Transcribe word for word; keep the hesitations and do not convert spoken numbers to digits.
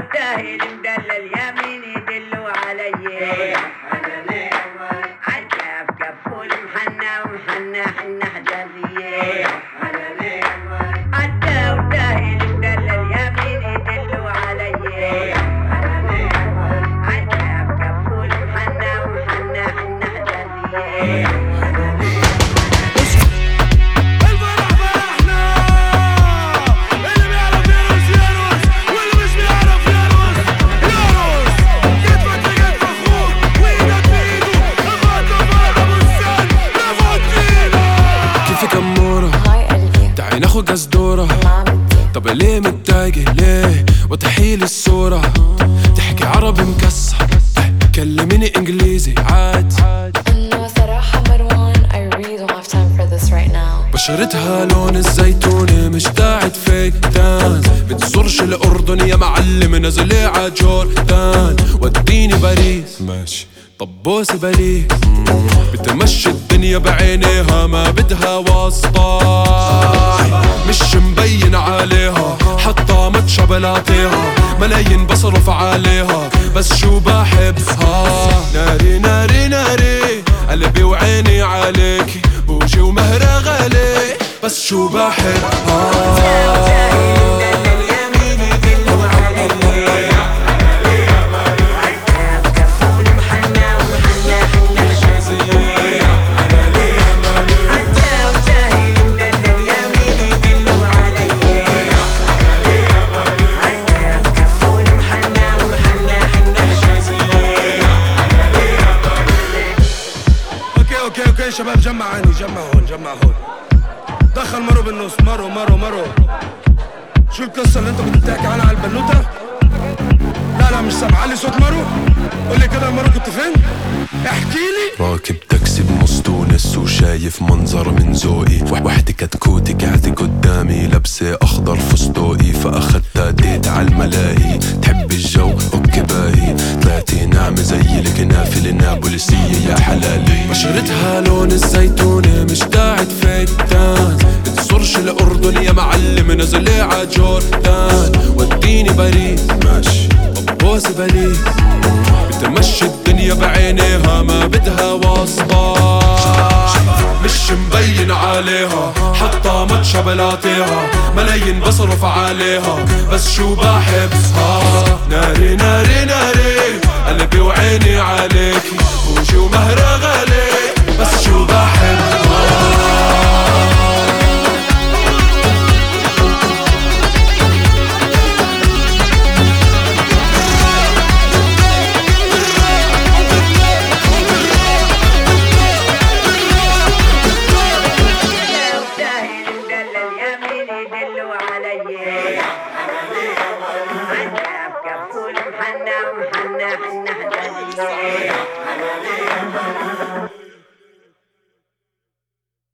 وسهل مدلل يمين يدلوا علي عالكاف كفول محنى ومحنى حنى حجازية عالتا وسهل مدلل يمين يدلوا علي عالكاف كفول محنى ومحنى حنى حجازية ناخد قصدورة. طب ليه متضايقة ليه وتحيل الصورة؟ تحكي عربي مكسر كلميني انجليزي عاد. انه صراحة مروان I really don't have time for this right now. بشرتها لون الزيتونة مش داعي فيك دانس. بتزورش الأردن يا معلم نزلي عجوردان. وديني باريس ماشي طب بوسي باريس. بتمشي الدنيا بعينيها ما بدها واسطة. مش مبين عليها حتى متشا بلاطيها. ملايين بصرف عليها بس شو بحبها. ناري ناري ناري قلبي وعيني عليكي. بوجي ومهرة غالي بس شو بحبها. اوكي اوكي شباب جمعاني جمع هون جمع هون. دخل مرو بالنص. مرو مرو مرو شو القصة اللي انت كنت بتحكي عنها على البنوتة؟ لا لا مش سامع. علي صوت مرو. قولي كده مرو كنت فين؟ احكي لي. راكب تاكسي بنص تونس وشايف منظر من ذوقي. وحدة كتكوتي قاعدة قدامي لابسة اخضر فستوقي. فاخدتها ديت عالملاهي. تحب الجو اوكي باهي. طلعتي ناعمة زي الكنافة النابلسية يا حلالي. بشرتها لون الزيتونة مش داعي فيك دانس. بتزورش الأردن يا معلم نزلي عجوردان. وديني باريس ماشي طب بوسي باريس. بتمشي الدنيا بعينيها ما بدها واسطة. مش مبين عليها حتى متشا بلاطيها. ملايين بصرف عليها بس شو بحبها. ناري ناري ناري قلبي وعيني عليكي. بوجي ومهرة غالي بس شو بحبها. عالكاف كفول محنى ومحنى حنى حجازية.